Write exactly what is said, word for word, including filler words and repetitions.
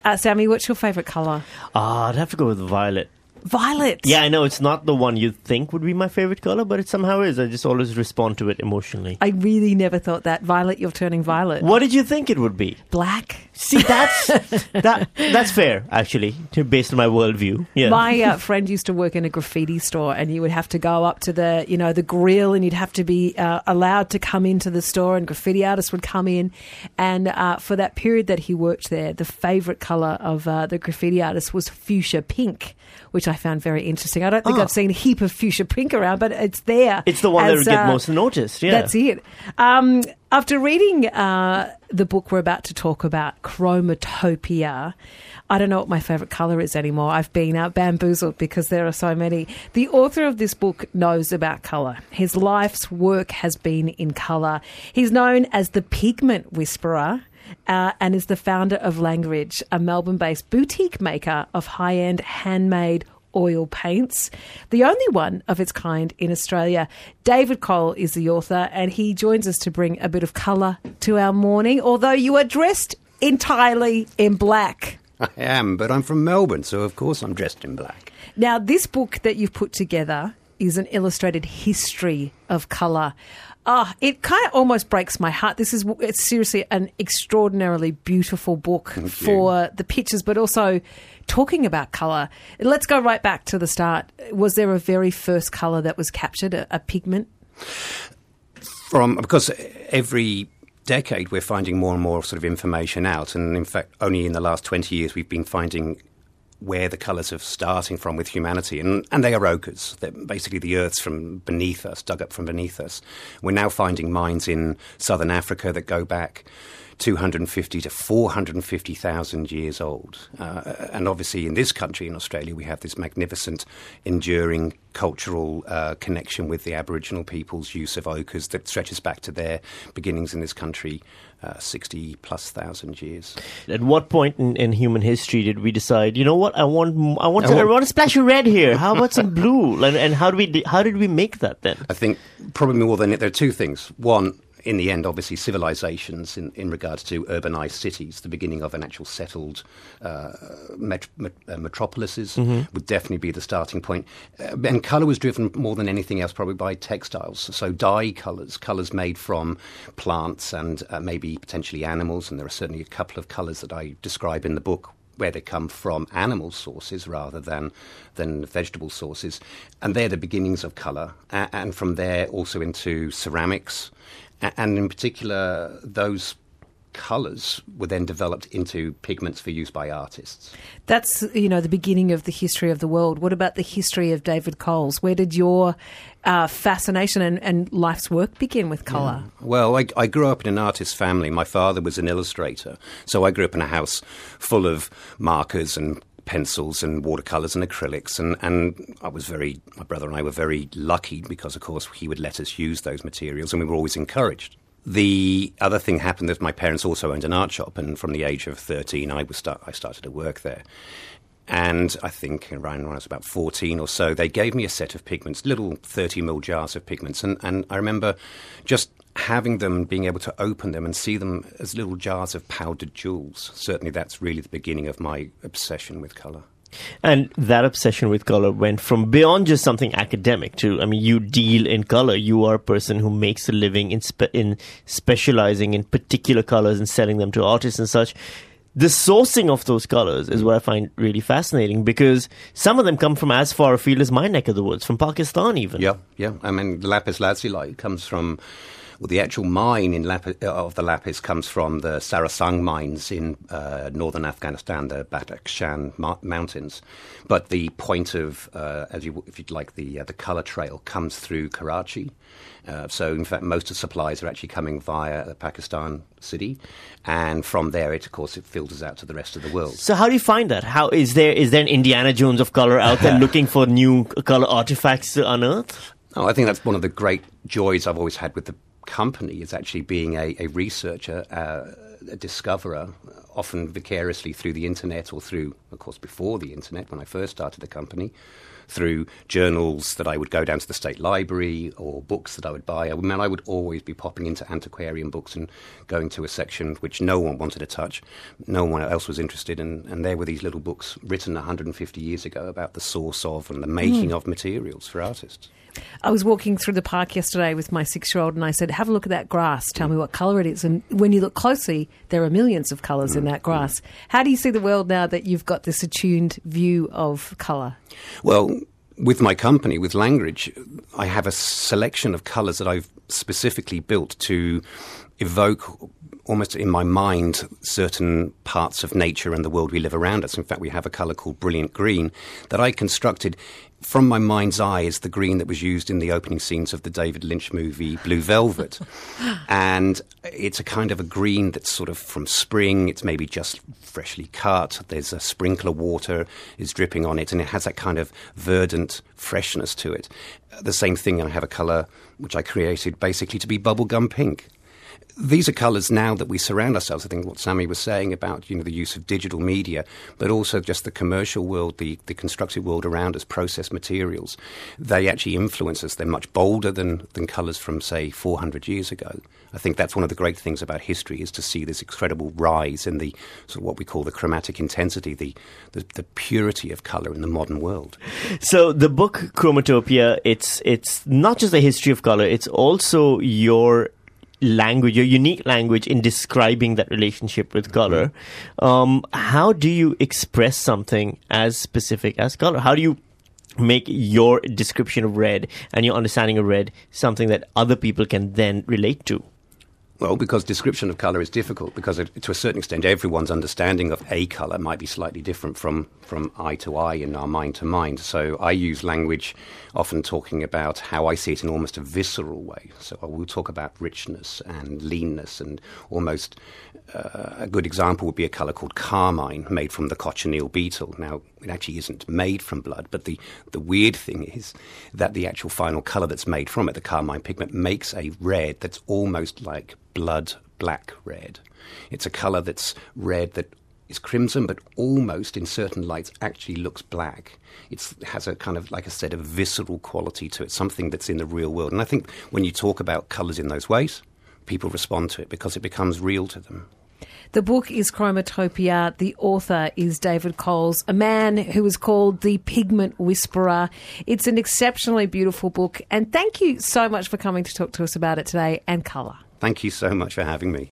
Uh, Sammy, what's your favourite colour? Ah, I'd have to go with violet. Violet? Yeah, I know it's not the one you think would be my favourite colour, but it somehow is. I just always respond to it emotionally. I really never thought that. Violet, you're turning violet. What did you think it would be? Black. See, that's that that's fair, actually, based on my worldview. Yeah. My uh, friend used to work in a graffiti store, and you would have to go up to the, you know, the grill, and you'd have to be uh, allowed to come into the store, and graffiti artists would come in. And uh, for that period that he worked there, the favourite colour of uh, the graffiti artist was fuchsia pink, which I found very interesting. I don't think oh. I've seen a heap of fuchsia pink around, but it's there. It's the one as, that would get uh, most noticed, yeah. That's it. Um, after reading uh, the book we're about to talk about, Chromatopia, I don't know what my favourite colour is anymore. I've been uh, bamboozled because there are so many. The author of this book knows about colour. His life's work has been in colour. He's known as the Pigment Whisperer. Uh, and is the founder of Langridge, a Melbourne-based boutique maker of high-end handmade oil paints, the only one of its kind in Australia. David Cole is the author, and he joins us to bring a bit of colour to our morning, although you are dressed entirely in black. I am, but I'm from Melbourne, so of course I'm dressed in black. Now, this book that you've put together is an illustrated history of colour. Ah, oh, it kind of almost breaks my heart. This is it's seriously an extraordinarily beautiful book Thank for you. the pictures, but also talking about colour. Let's go right back to the start. Was there a very first colour that was captured, a, a pigment? From because every decade we're finding more and more sort of information out, and in fact, only in the last twenty years we've been finding where the colours are starting from with humanity, and, and they are ochres. They're basically the earth's from beneath us, dug up from beneath us. We're now finding mines in southern Africa that go back two hundred fifty to four hundred fifty thousand years old. Uh, and obviously in this country, in Australia, we have this magnificent, enduring cultural uh, connection with the Aboriginal people's use of ochres that stretches back to their beginnings in this country uh, sixty plus thousand years. At what point in, in human history did we decide, you know what, I want I want, I want, I want a splash of red here. How about some blue? And, and how, do we, how did we make that then? I think probably more than it. There are two things. One, in the end, obviously, civilizations in, in regards to urbanized cities, the beginning of an actual settled uh, met- met- uh, metropolises mm-hmm. would definitely be the starting point. Uh, and colour was driven more than anything else probably by textiles. So dye colours, colours made from plants and uh, maybe potentially animals, and there are certainly a couple of colours that I describe in the book where they come from animal sources rather than than vegetable sources. And they're the beginnings of colour. A- and from there also into ceramics. And in particular, those colours were then developed into pigments for use by artists. That's, you know, the beginning of the history of the world. What about the history of David Coles? Where did your uh, fascination and, and life's work begin with colour? Yeah. Well, I, I grew up in an artist family. My father was an illustrator. So I grew up in a house full of markers and pencils and watercolours and acrylics, and, and I was very, my brother and I were very lucky because, of course, he would let us use those materials, and we were always encouraged. The other thing happened that my parents also owned an art shop, and from the age of thirteen, I was start, I started to work there. And I think around when I was about fourteen or so, they gave me a set of pigments, little thirty mil jars of pigments, and, and I remember just having them, being able to open them and see them as little jars of powdered jewels. Certainly that's really the beginning of my obsession with colour. And that obsession with colour went from beyond just something academic to, I mean, you deal in colour. You are a person who makes a living in, spe- in specialising in particular colours and selling them to artists and such. The sourcing of those colours is what I find really fascinating, because some of them come from as far afield as my neck of the woods, from Pakistan even. Yeah, yeah. I mean, lapis lazuli comes from... Well, the actual mine in lapis, of the lapis comes from the Sarasang mines in uh, northern Afghanistan, the Badakhshan ma- mountains. But the point of, uh, as you, if you'd like, the uh, the colour trail comes through Karachi. Uh, so, in fact, most of the supplies are actually coming via the Pakistan city, and from there, it of course, it filters out to the rest of the world. So, how do you find that? How is there is there an Indiana Jones of colour out there looking for new colour artifacts to unearth? Oh, I think that's one of the great joys I've always had with the company, is actually being a, a researcher uh, a discoverer, often vicariously through the internet or through, of course, before the internet when I first started the company, through journals that I would go down to the State Library or books that I would buy. I mean, I would always be popping into antiquarian books and going to a section which no one wanted to touch, no one else was interested in, and there were these little books written one hundred fifty years ago about the source of and the making mm. of materials for artists. I was walking through the park yesterday with my six-year-old and I said, have a look at that grass, tell me what colour it is. And when you look closely, there are millions of colours mm. in that grass. Mm. How do you see the world now that you've got this attuned view of colour? Well, with my company, with Langridge, I have a selection of colours that I've specifically built to evoke almost in my mind certain parts of nature and the world we live around us. In fact, we have a colour called Brilliant Green that I constructed from my mind's eye is the green that was used in the opening scenes of the David Lynch movie Blue Velvet. And it's a kind of a green that's sort of from spring. It's maybe just freshly cut. There's a sprinkler water is dripping on it, and it has that kind of verdant freshness to it. The same thing, I have a colour which I created basically to be bubblegum pink. These are colours now that we surround ourselves. I think what Sammy was saying about, you know, the use of digital media, but also just the commercial world, the, the constructed world around us, processed materials. They actually influence us. They're much bolder than, than colours from, say, four hundred years ago. I think that's one of the great things about history is to see this incredible rise in the sort of what we call the chromatic intensity, the, the, the purity of colour in the modern world. So the book Chromatopia, it's it's not just a history of colour, it's also your language, your unique language in describing that relationship with color. Um, how do you express something as specific as color? How do you make your description of red and your understanding of red something that other people can then relate to? Well, because description of colour is difficult, because it, to a certain extent everyone's understanding of a colour might be slightly different from, from eye to eye and our mind to mind. So I use language often talking about how I see it in almost a visceral way. So I will talk about richness and leanness, and almost uh, a good example would be a colour called carmine, made from the cochineal beetle. Now, it actually isn't made from blood, but the, the weird thing is that the actual final colour that's made from it, the carmine pigment, makes a red that's almost like blood black red. It's a colour that's red that is crimson, but almost in certain lights actually looks black. It's, it has a kind of, like I said, a visceral quality to it, something that's in the real world. And I think when you talk about colours in those ways, people respond to it because it becomes real to them. The book is Chromatopia. The author is David Coles, a man who is called the Pigment Whisperer. It's an exceptionally beautiful book, and thank you so much for coming to talk to us about it today and colour. Thank you so much for having me.